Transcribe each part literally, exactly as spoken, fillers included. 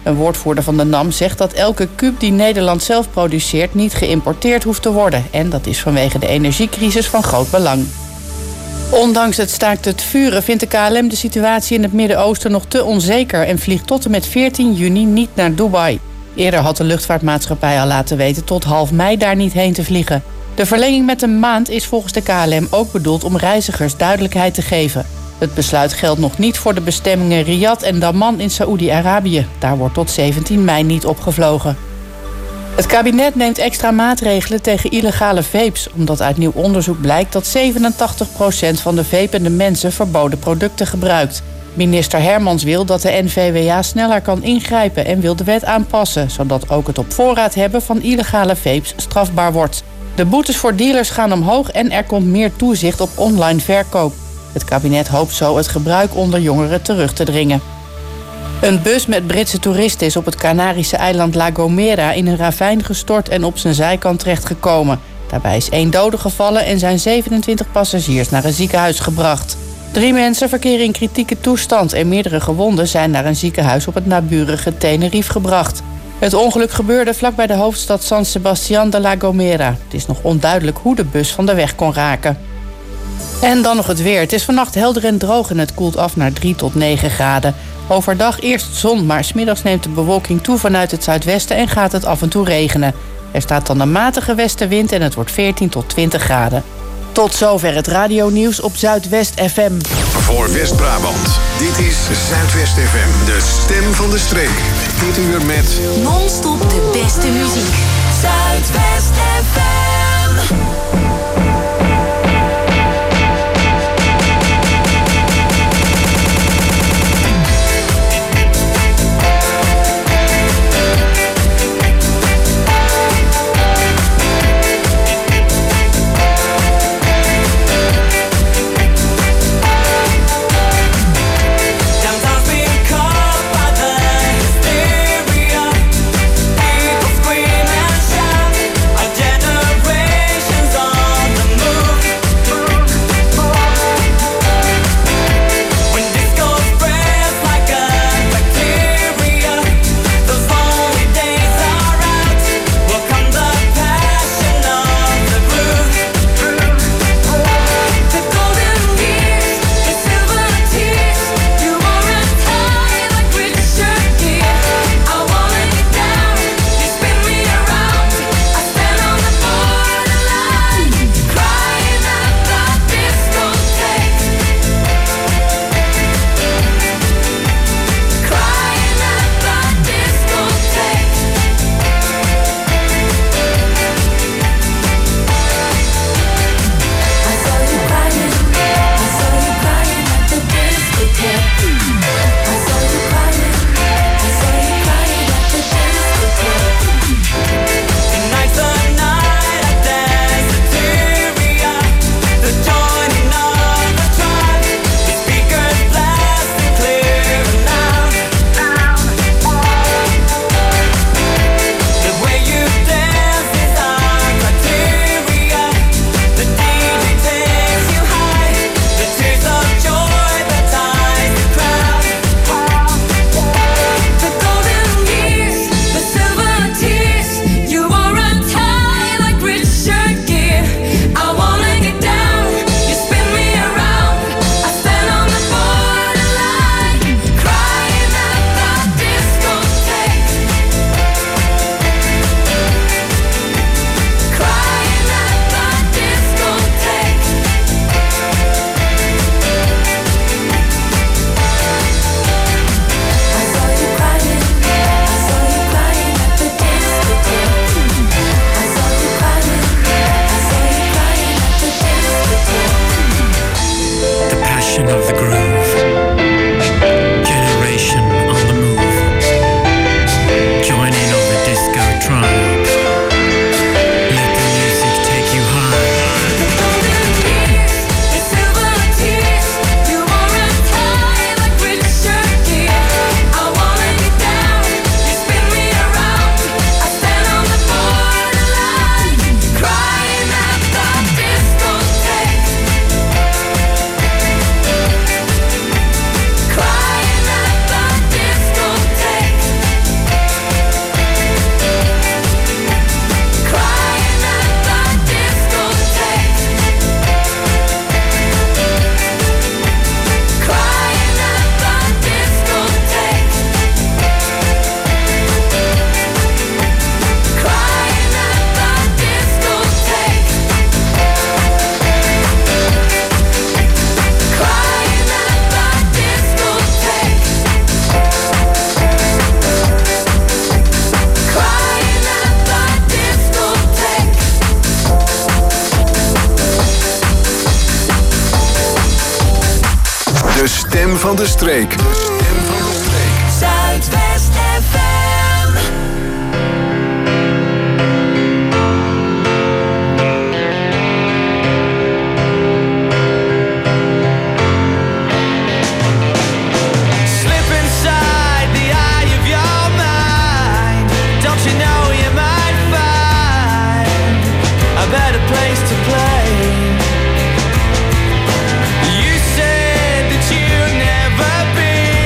Een woordvoerder van de N A M zegt dat elke kuub die Nederland zelf produceert niet geïmporteerd hoeft te worden. En dat is vanwege de energiecrisis van groot belang. Ondanks het staakt het vuren vindt de K L M de situatie in het Midden-Oosten nog te onzeker en vliegt tot en met veertien juni niet naar Dubai. Eerder had de luchtvaartmaatschappij al laten weten tot half mei daar niet heen te vliegen. De verlenging met een maand is volgens de K L M ook bedoeld om reizigers duidelijkheid te geven. Het besluit geldt nog niet voor de bestemmingen Riyadh en Daman in Saoedi-Arabië. Daar wordt tot zeventien mei niet opgevlogen. Het kabinet neemt extra maatregelen tegen illegale vapes, omdat uit nieuw onderzoek blijkt dat zevenentachtig procent van de vapende mensen verboden producten gebruikt. Minister Hermans wil dat de N V W A sneller kan ingrijpen en wil de wet aanpassen, zodat ook het op voorraad hebben van illegale vapes strafbaar wordt. De boetes voor dealers gaan omhoog en er komt meer toezicht op online verkoop. Het kabinet hoopt zo het gebruik onder jongeren terug te dringen. Een bus met Britse toeristen is op het Canarische eiland La Gomera in een ravijn gestort en op zijn zijkant terechtgekomen. Daarbij is één dode gevallen en zijn zevenentwintig passagiers naar een ziekenhuis gebracht. Drie mensen verkeren in kritieke toestand en meerdere gewonden zijn naar een ziekenhuis op het naburige Tenerife gebracht. Het ongeluk gebeurde vlakbij de hoofdstad San Sebastián de La Gomera. Het is nog onduidelijk hoe de bus van de weg kon raken. En dan nog het weer. Het is vannacht helder en droog en het koelt af naar drie tot negen graden. Overdag eerst zon, maar 's middags neemt de bewolking toe vanuit het zuidwesten en gaat het af en toe regenen. Er staat dan een matige westenwind en het wordt veertien tot twintig graden. Tot zover het radionieuws op Zuidwest F M. Voor West-Brabant, dit is Zuidwest F M, de stem van de streek. Dit uur met non-stop de beste muziek. Zuidwest F M. People scream and shout, our generation's on the van de streek. De stem van de streek. Zuidwest F M. Never be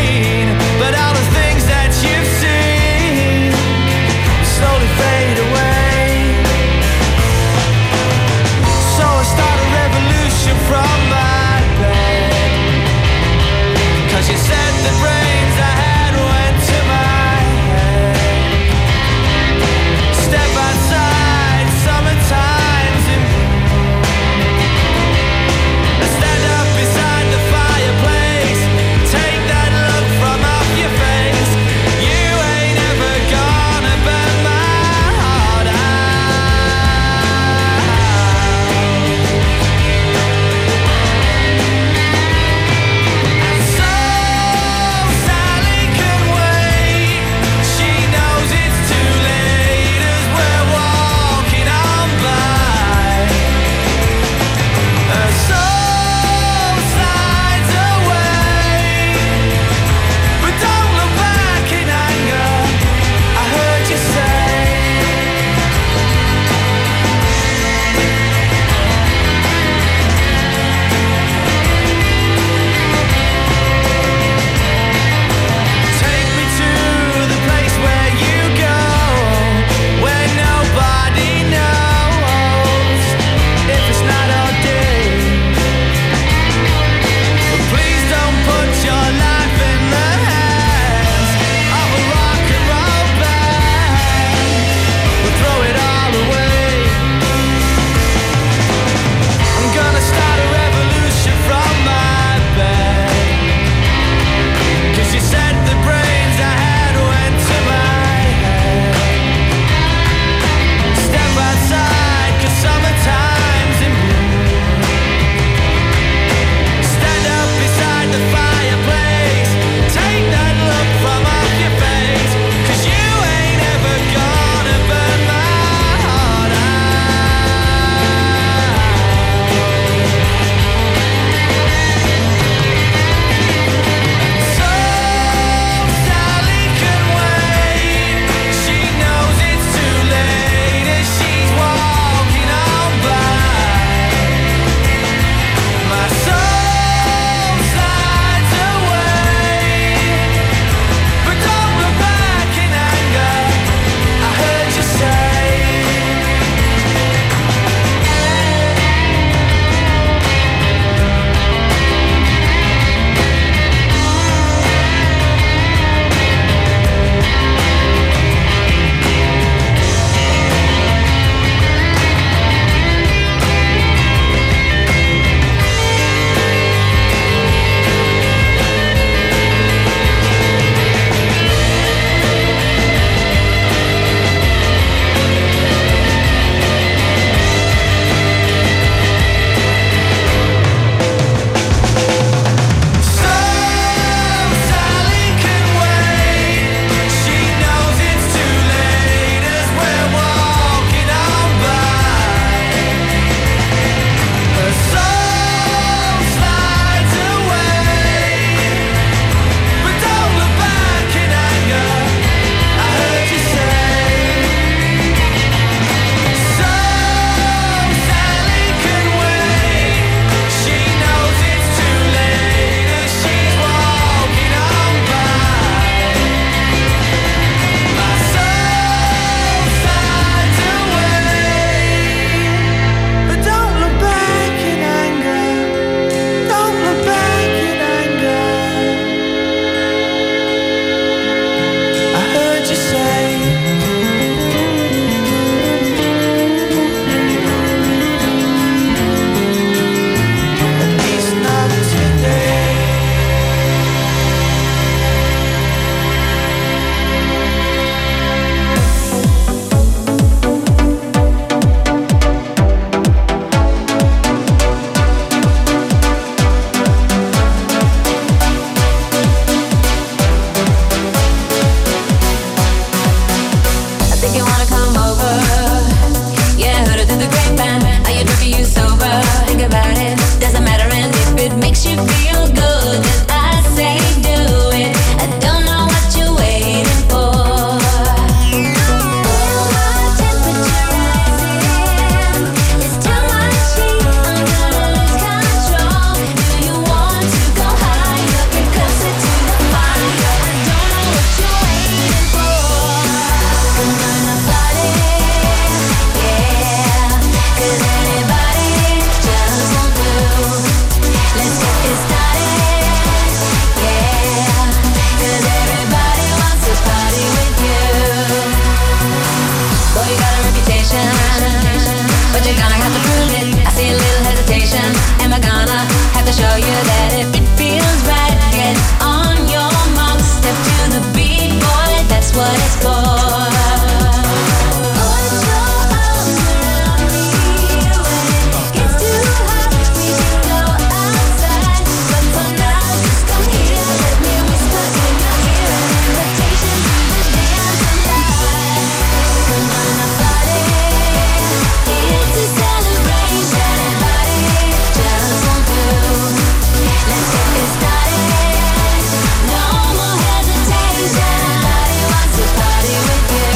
to show you that if it feels right, get on your mark, step to the beat, boy, that's what it's for. Put your arms around me. When it gets too hot, we can go outside. But for now, just come here. Let me whisper in your ear an invitation to the dance and light. Come on, a party. It's a celebration. Everybody just won't do. Let's get this started. No more hesitation. Everybody wants to party with you.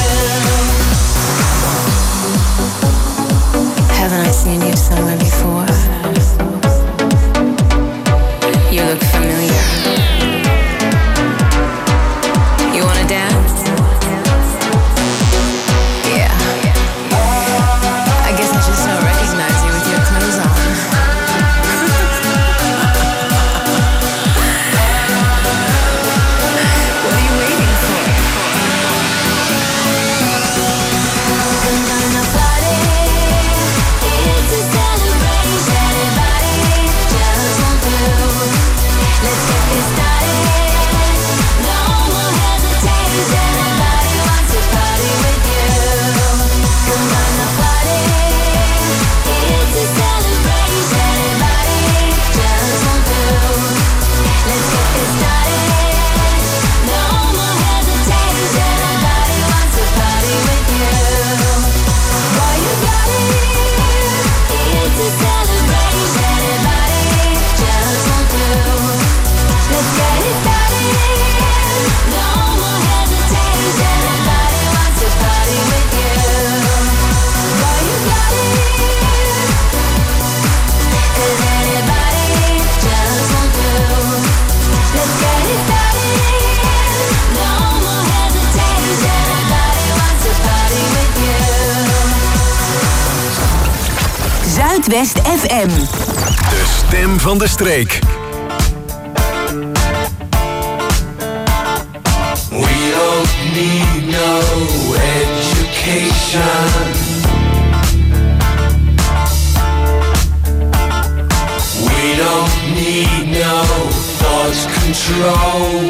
Haven't I seen you somewhere before? You look familiar. You wanna dance? Yeah. I guess I just don't recognize you with your clothes on. What are you waiting for? Come on, a party. It's a celebration. Everybody just won't do. Let's get this started. No more hesitation. Everybody wants to party with you. Come on, a party. It's a celebration. Everybody just won't do. Let's get this started. No more hesitation. Everybody wants to party with you. Boy, you got it. It's a celebration. Everybody just won't do. Let's get it started. No more hesitation. Everybody wants to party with you. Boy, you got it. 'Cause anybody just won't do. Let's get it started. No more hesitation. Everybody wants to party with you. Zuidwest F M. De stem van de streek. We don't need no education. We don't need no thought control.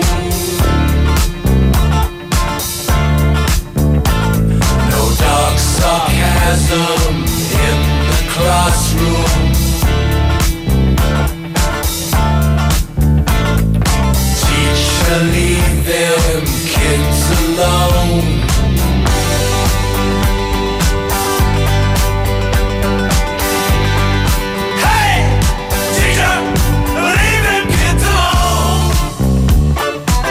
No dark sarcasm in the classroom. Teacher, leave them kids alone. Hey, teacher, leave them kids alone.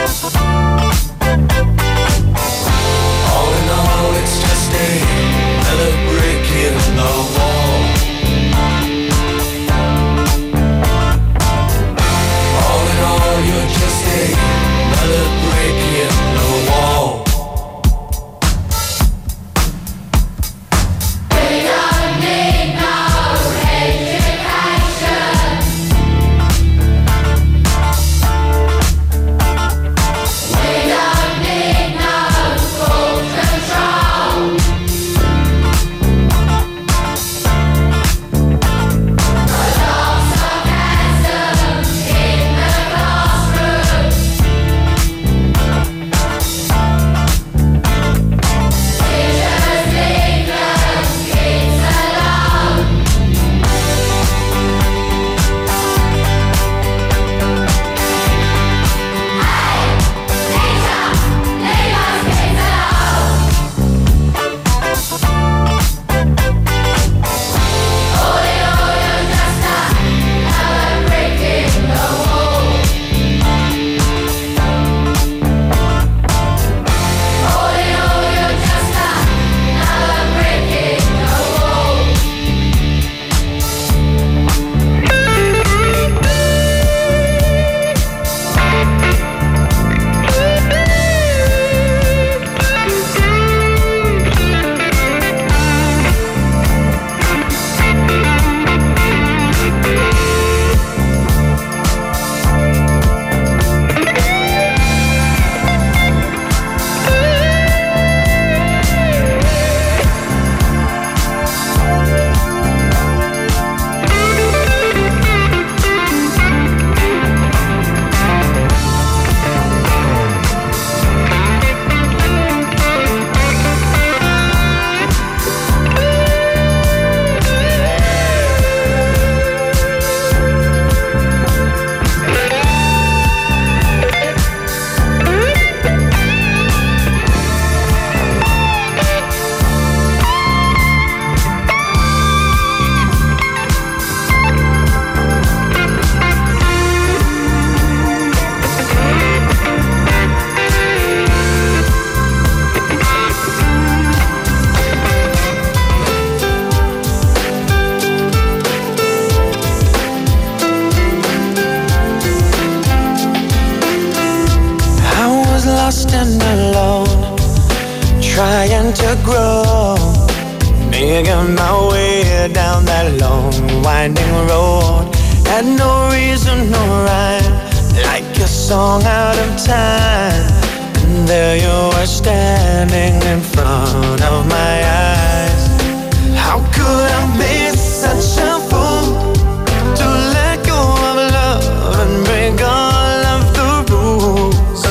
began to grow, making my way down that long winding road. Had no reason, no rhyme, like a song out of time. And there you were standing in front of my eyes. How could I be such a fool to let go of love and break all of the rules?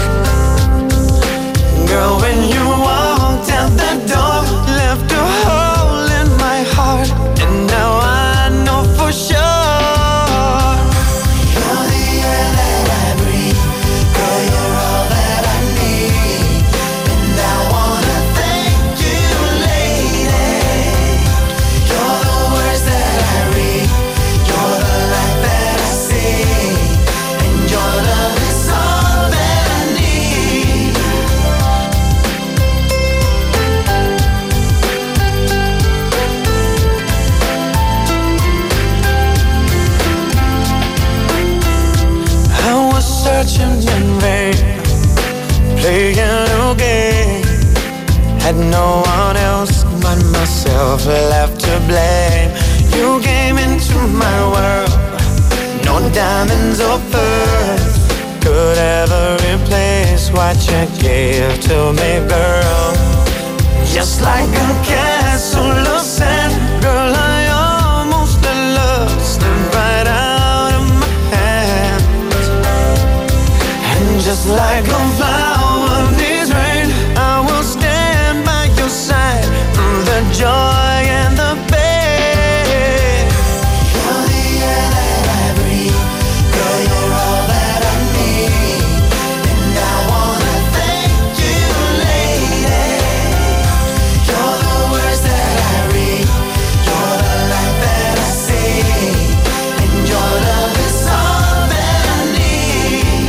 Girl, when you walked out the door, left a hole in my heart, and now I know for sure you're the air that I breathe. Girl, you're all that I need, and I wanna thank you, lady. You're the words that I read, you're the light that I see, and your love is all that I need. I was searching in vain, playing a game. Had no one else but myself left to blame. You came into my world, no diamonds or pearls could ever replace what you gave to me, girl. Just like a castle of sand, girl, I almost let love slip right out of my hands. And just like a flower needs rain, I will stand by your side through the joy and the pain. You're the air that I breathe, girl, you're all that I need, and I wanna thank you, lady. You're the words that I read, you're the light that I see, and your love is all that I need.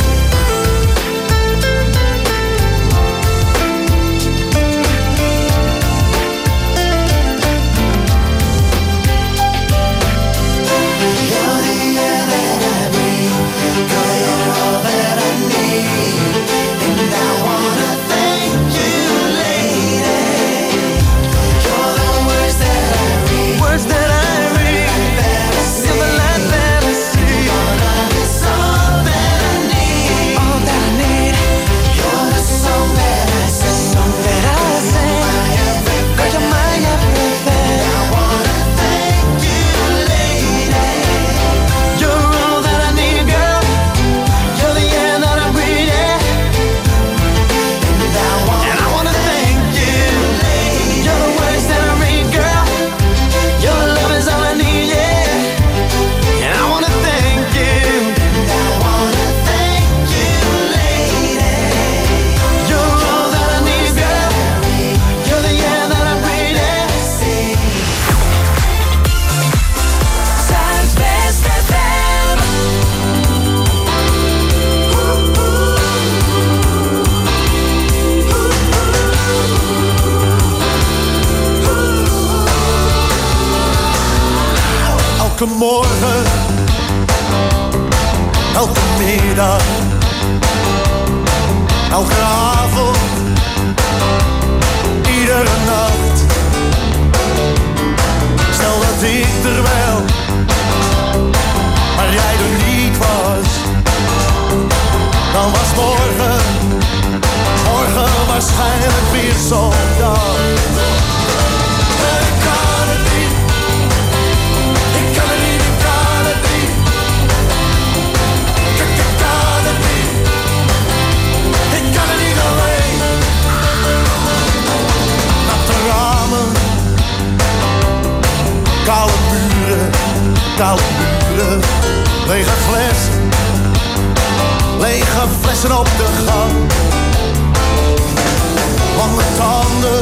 You're the air that I breathe, girl, you're all that I need, and I wanna thank you, lady. You're the words that I read, words that I read, you're the light that I see, your love is all that I need, all that I need. You're the song that I sing, song that I sing, my everything, girl, you're my everything. I wanna thank you, lady. You're all that I need, girl. You're the air that I breathe, yeah. And I wanna, and I wanna thank you, lady. You're the words that I read, girl. Your love is all I need, yeah. And I wanna thank you. And I wanna thank you, lady. You're all that I need, girl. You're the air that I breathe, yeah. Zuidwest F M. Elke morgen, elke middag, elke avond, iedere nacht. Stel dat ik er wel, maar jij er niet was, dan was morgen, morgen waarschijnlijk weer zo'n dag. Ik kan het niet. Ik kan het niet, ik kan het niet. Ik, ik kan het niet. Ik kan het niet alleen. Natte ramen, koude muren, koude muren. Lege flessen, lege flessen op de gang. Lange tanden,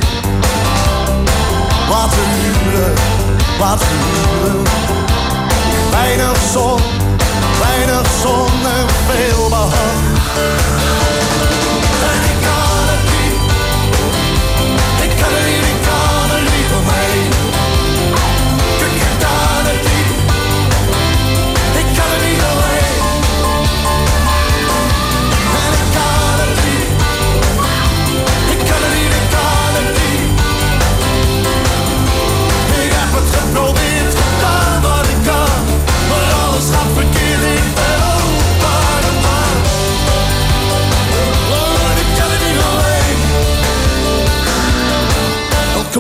laten huren, laten huren. Weinig zon, weinig zon en veel behang. En ik kan het niet, ik kan het niet, ik kan er niet omheen. Ik, ik kan het niet, ik kan het niet alleen. En ik kan het niet, ik kan het niet, ik kan het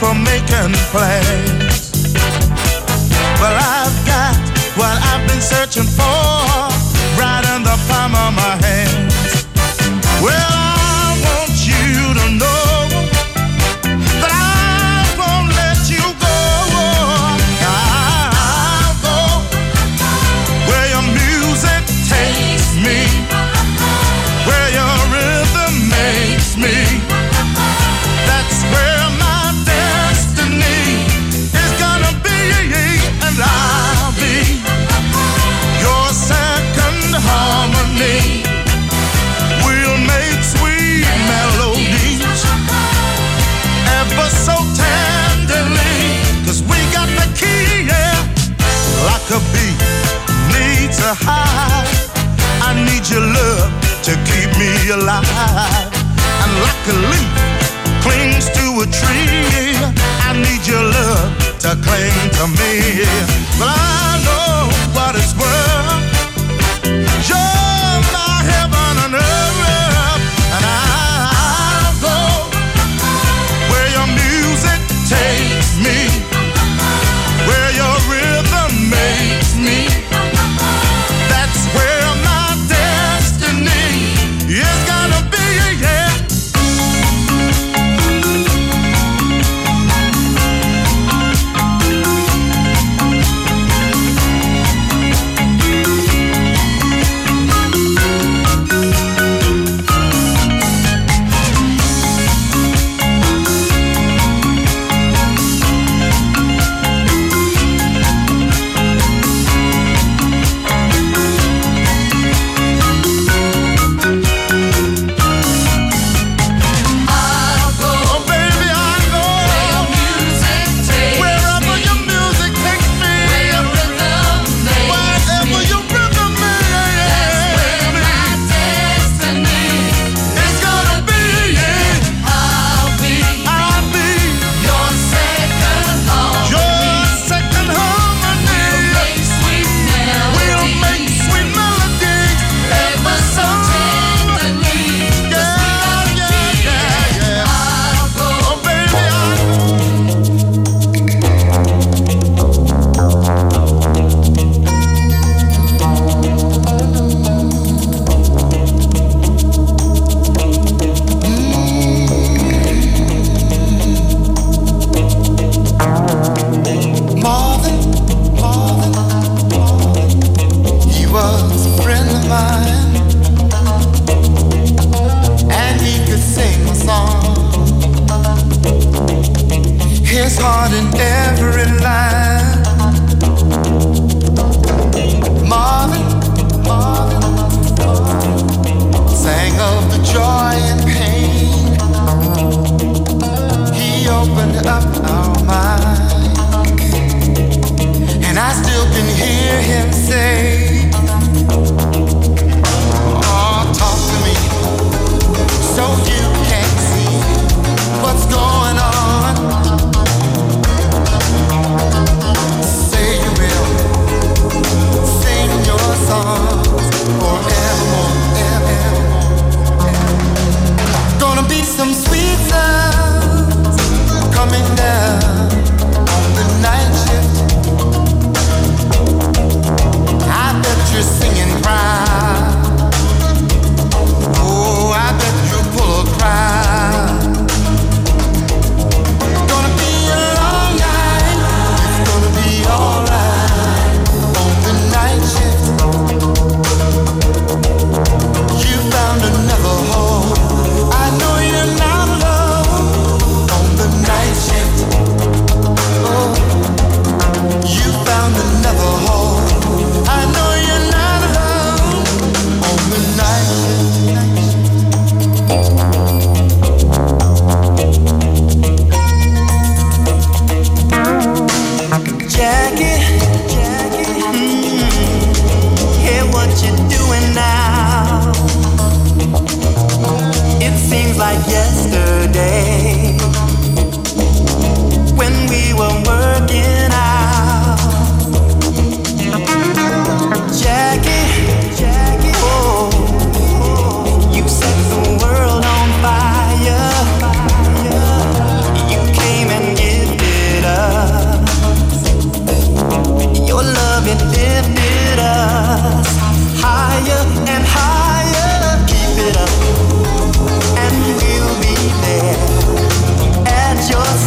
for making plans. Well, I've got what I've been searching for right in the palm of my hands. Well, I want you to know that I won't let you go. I'll go where your music takes me, where your rhythm makes me. That's where my destiny is gonna be, and I'll be your second harmony. We'll make sweet melodies ever so tenderly, 'cause we got the key, yeah. Like a bee needs a hive, I need your love to keep me alive. And like a leaf clings to a tree, I need your love to cling to me. But I know what it's worth. You're my heaven on earth, and I'll go where your music takes me, where your rhythm makes me. That's where my destiny is gonna be, yeah.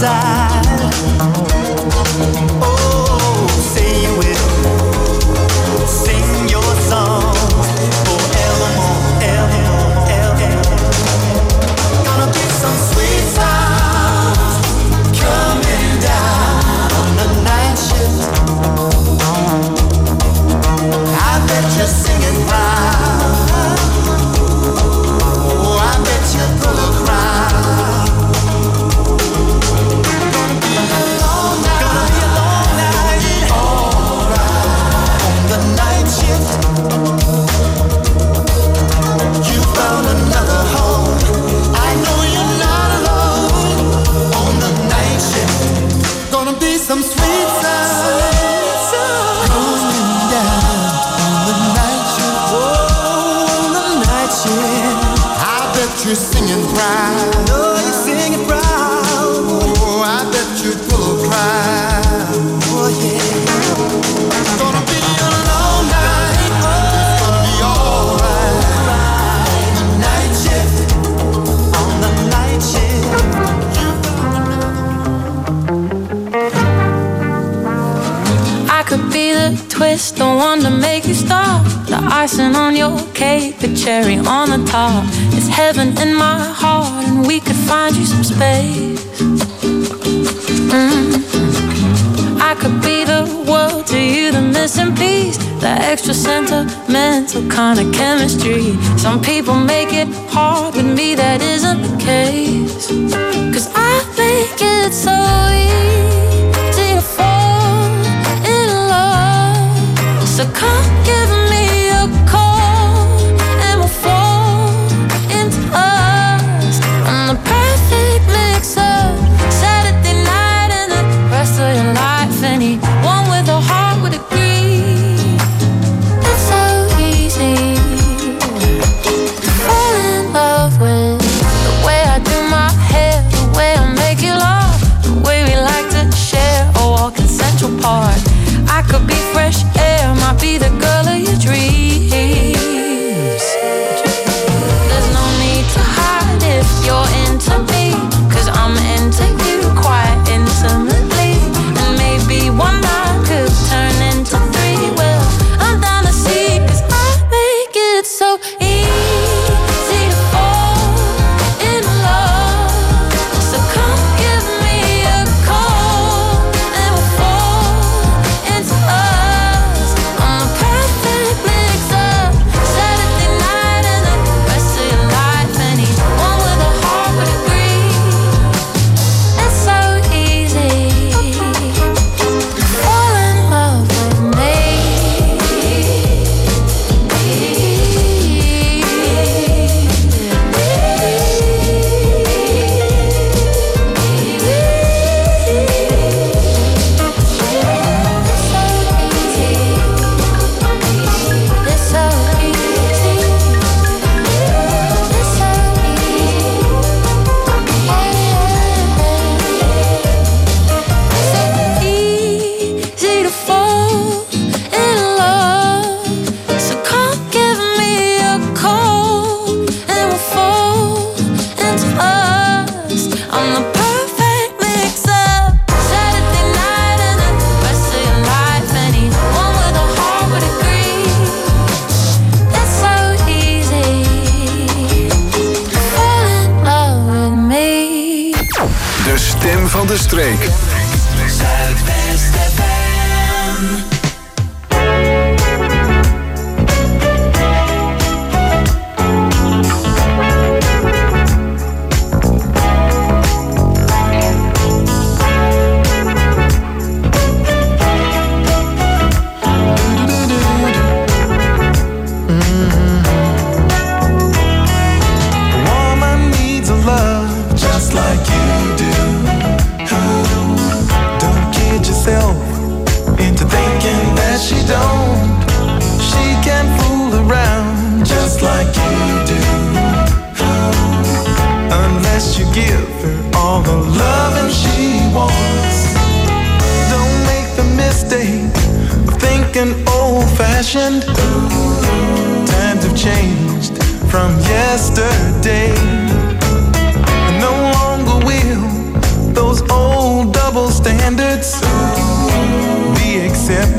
side. Oh, say you will sing your songs forevermore, evermore, evermore. Gonna be some sweet sounds coming down on the night shift. I bet you're singing proud. Oh, I bet you're full of crowd. Gonna be a long night, gonna be a long night. Alright, on the night shift. You found another home. I know you're not alone. On the night shift, gonna be some sweet sound going down on the night shift. Oh, on the night shift. I bet you're singing proud. Oh, you're singing proud. Oh, I bet you're full of pride. Oh, yeah. It's gonna be a long night. It's gonna be alright. On the night shift. On the night shift. I could be the twist, the one to make you stop. The icing on your cake, the cherry on the top. It's heaven in my heart, and we could find you some space. Mm. I could be the world to you, the missing piece, the extra sentimental kind of chemistry. Some people make it hard, with me that isn't the case. Cause I think it's so easy to fall in love. So come give me a call, and we'll fall into us. I'm the perfect mix of Saturday night and the rest of your life. Anyone with a heart would agree. It's so easy to fall in love with the way I do my hair, the way I make you laugh, the way we like to share a walk in Central Park. I could be fresh air, might be the girl of your dreams. There's no need to hide if you're into me, cause I'm into you quite intimately. And maybe one night could turn into three. Well, I'm down to see, cause I make it so easy to fall in love. So come give me a call, and we'll fall into us. I'm the perfect mix of Saturday night and the rest of your life. Anyone with a heart would agree. It's so easy to fall in love with me. It's so easy. It's so easy to fall in love. So come give me a call, and we'll fall into us. I'm the perfect mix up Saturday night and the rest of your life. Anyone with a heart would agree. It's so easy to fall in love with me. De stem van de streek. Zuidwest F M. Woman needs a love just like you do. Don't kid yourself into thinking that she don't. She can fool around just like you do. Unless you give her all the loving she wants. Don't make the mistake of thinking old-fashioned. Times have changed from yesterday. No longer will those old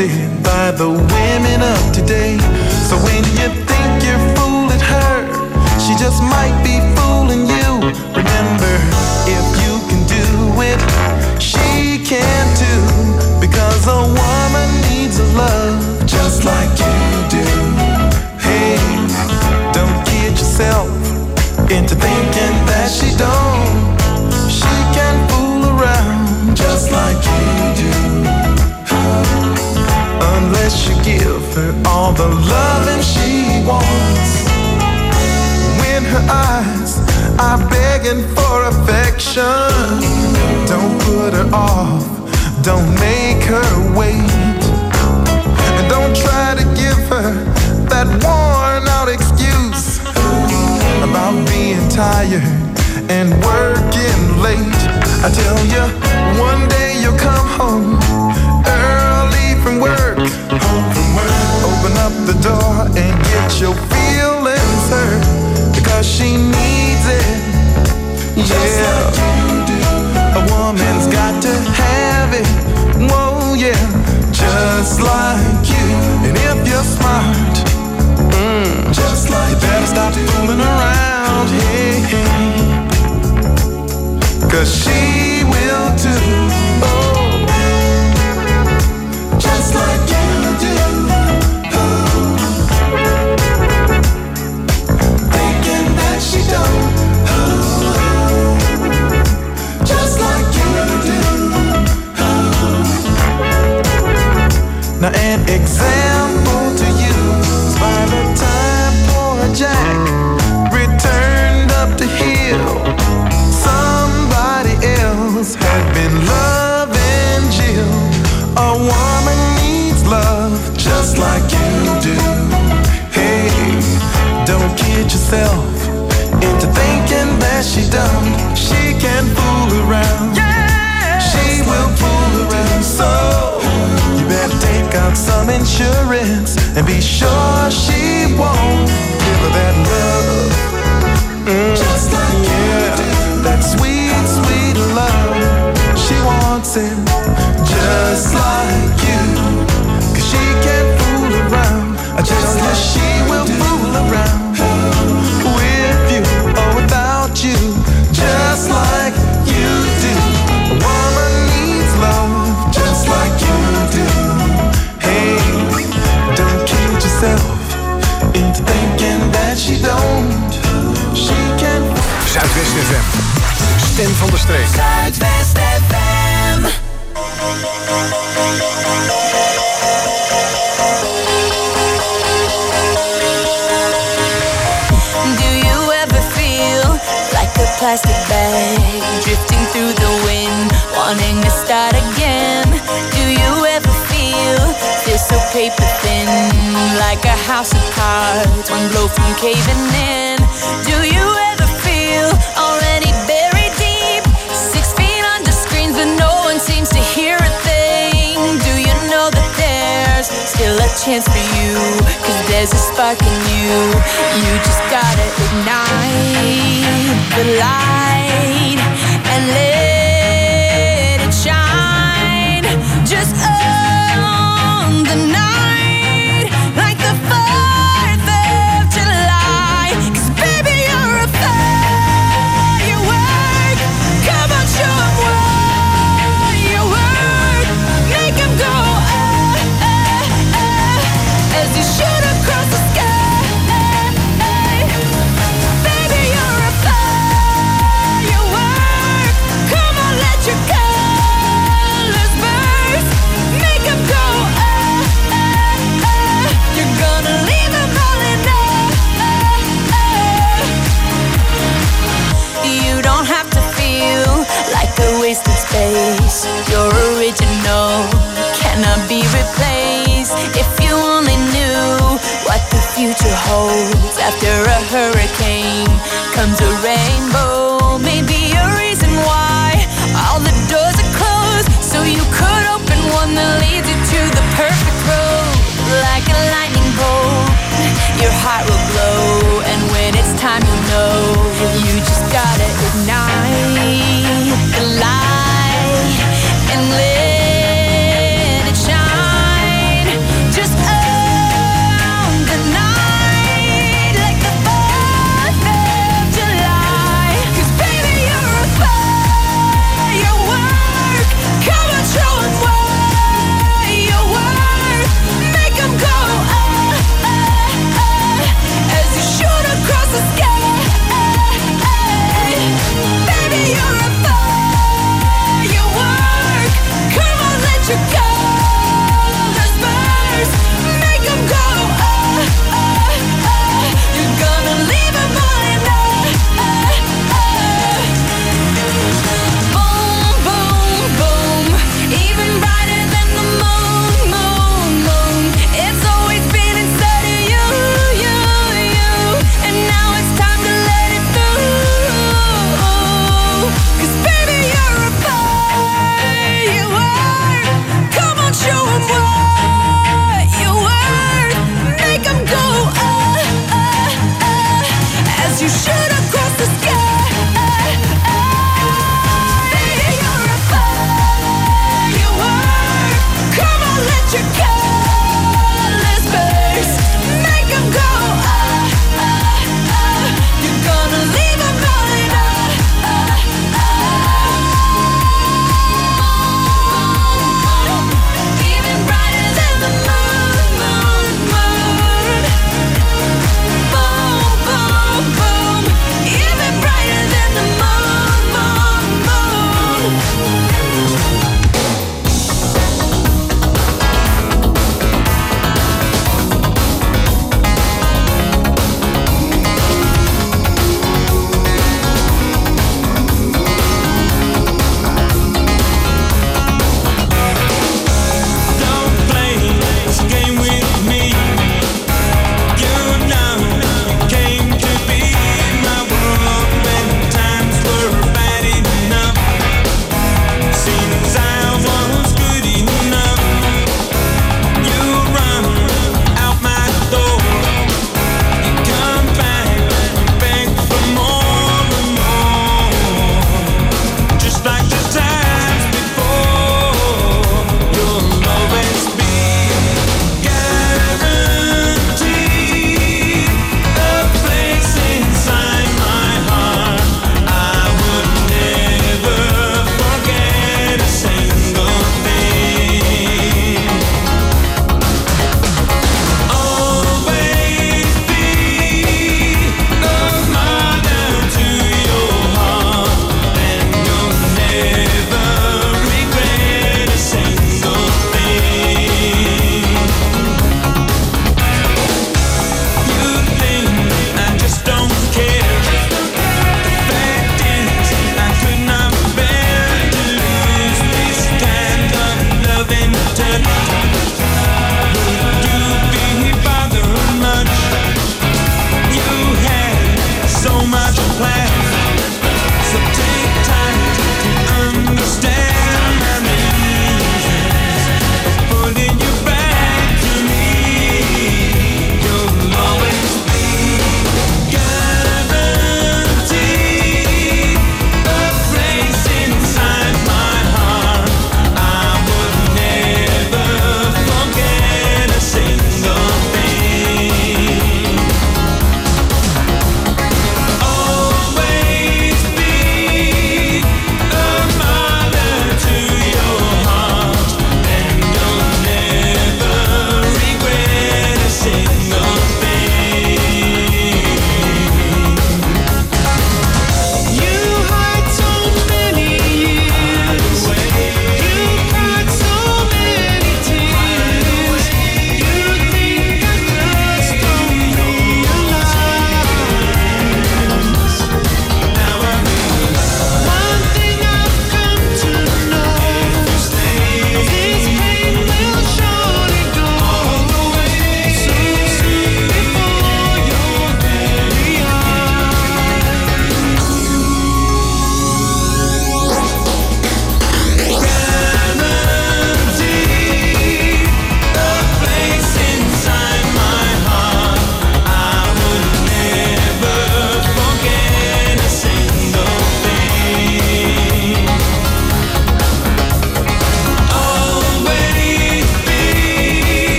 accepted by the women of today. So when you think you're fooling her, she just might be fooling you. Remember, if you can do it, she can too. Because a woman needs a love just like you do. Hey, don't kid yourself into thinking that she don't. She can fool around just like you do. Unless you give her all the loving she wants. When her eyes are begging for affection, don't put her off, don't make her wait. And don't try to give her that worn out excuse about being tired and working late. I tell you, one day you'll come home early from work, home from work. Open up the door and get your feelings hurt, because she needs it. Yeah, a woman's got to have it. Whoa, yeah, just like you. And if you're smart, mm, just like you better stop fooling around. Hey, hey, 'cause she will too. Oh, just like you do. Oh, thinking that she don't. Oh, just like you do. Oh. Now an example to you is by the time poor Jack returned up the hill, somebody else had been loving Jill. A woman needs love just like you do. Hey, don't kid yourself into thinking that she don't. She can fool around. Yeah, she will fool around. So you better take out some insurance and be sure she won't give her that love. Mm, just like yeah, you do. That sweet, sweet love. She wants it just like you. 'Cause she can't fool around. I tell you, she will fool around with you or without you, just like you do. A woman needs love just like you do. Hey, don't kid yourself into thinking that she don't. She can. Zuidwest F M. Stem van de streek. Zuidwest F M. Do you ever feel like a plastic bag drifting through the wind, wanting to start again? Do you ever feel this so paper thin, like a house of cards, one blow from caving in? Do you ever feel already buried deep, six feet under screens but no one seems to hear a thing? Do you know that there's still a chance for you, 'cause there's a spark in you. You just gotta ignite the light and let it shine. Just own the night like the fourth of July. 'Cause baby, you're a firework. Come on, show 'em what you work. Make 'em go ah, ah, ah, as you shoot across the sky. Baby, you're a firework. Come on, let your colors burst. Make 'em go ah, ah, ah. You're gonna leave 'em all in awe. You don't have to feel like a wasted space. Your original cannot be replaced. If you only knew what the future holds. After a hurricane comes a rainbow. Maybe a reason why all the doors are closed, so you could open one that leads you to the perfect road. Like a lightning bolt, your heart will glow, and when it's time, you know you just gotta ignite the light and let it shine.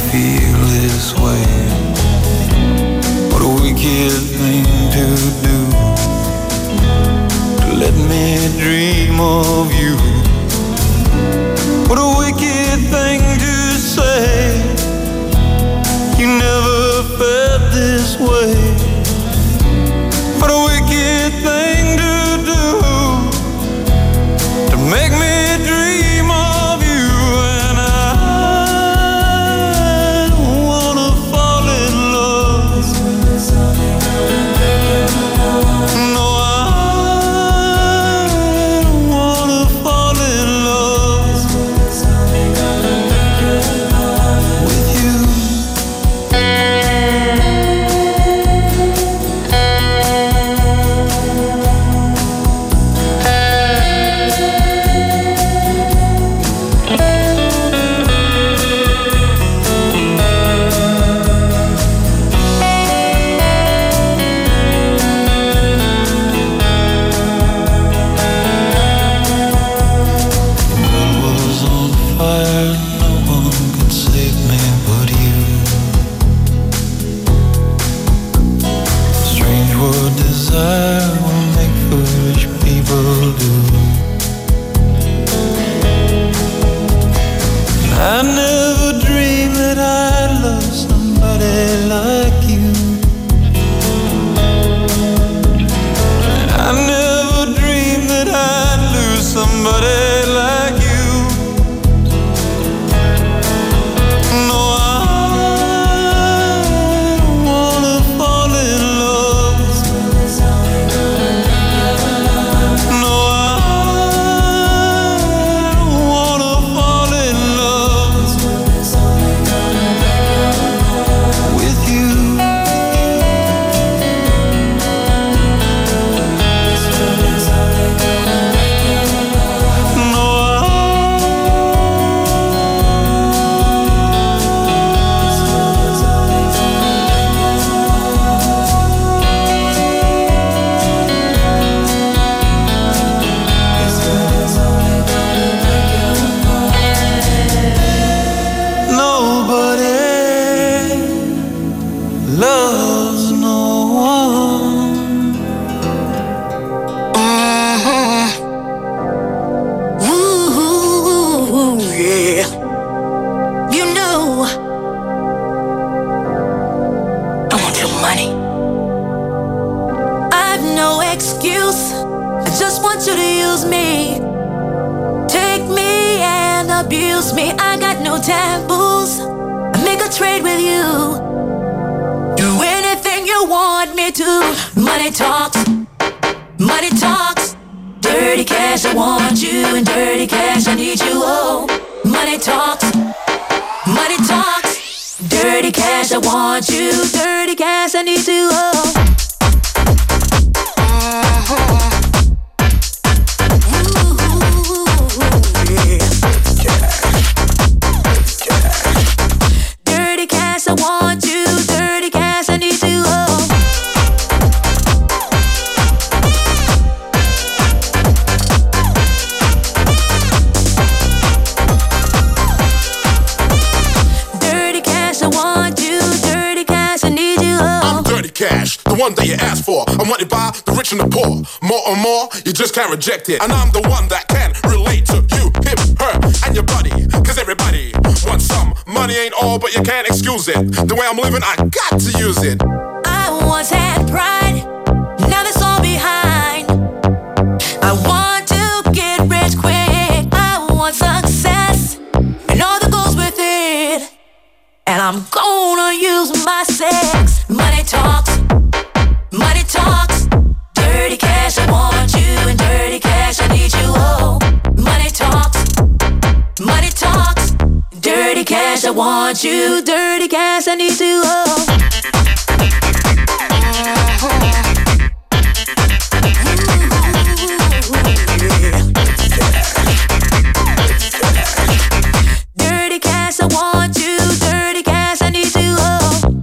feel this way. What a wicked thing to do, to let me dream of you. What a wicked thing to say, you never felt this way. What a wicked thing to do, to make me dream of you. And I don't wanna fall in love. No, I don't wanna fall in love with you. I never dreamed that I'd love somebody like you. I never dreamed that I'd lose somebody like you. No, I don't wanna fall in love. No, I don't wanna fall in love with you. No, nobody loves no one. Ooh, yeah. You know, I want your money. I've no excuse. I just want you to use me. Take me and abuse me. I got no taboos. I make a trade with you. Do anything you want me to. Money talks. Money talks. Dirty cash, I want you, and dirty cash, I need you. Oh, money talks. Money talks. Dirty cash, I want you. Dirty cash, I need you. Oh. Dirty cash, I want you. Dirty cash, I need you. Oh. Dirty cash, I want you. Dirty cash, I need you. Oh. I'm dirty cash, the one that you asked for. I'm wanted by the rich and the poor. More and more, you just can't reject it. And I'm the one that can relate to you, him, her, and your buddy. Cause everybody wants some. Money ain't all, but you can't excuse it. The way I'm living, I got to use it. I once had pride, now that's all behind. I want to get rich quick. I want success and all that goes with it. And I'm gonna use my sex. Money talks, money talks. Dirty cash, I want you, and dirty cash, I need you. Oh, money talks, money talks. Dirty cash, I want you. Dirty cash, I need you. Oh. Dirty cash, I want you. Dirty cash, I need you. Oh.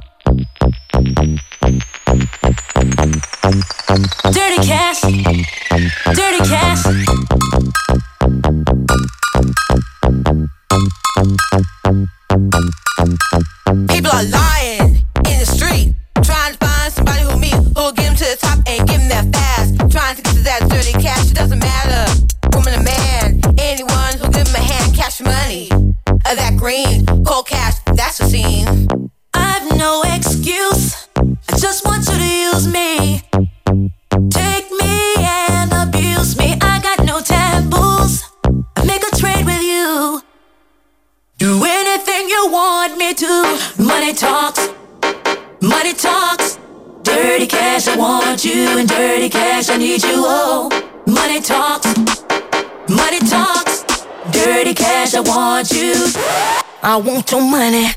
Dirty cash, dirty cash. Cold cash, that's a scene. I've no excuse. I just want you to use me. Take me and abuse me. I got no taboos. I make a trade with you. Do anything you want me to. Money talks. Money talks. Dirty cash, I want you. And dirty cash, I need you. Oh, money talks. Money talks. Dirty cash, I want you. I want your money.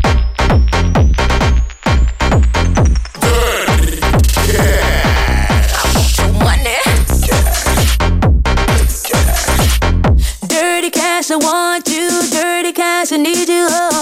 Dirty cash. I want your money. Dirty cash, I want you. Dirty cash, I need you. Oh.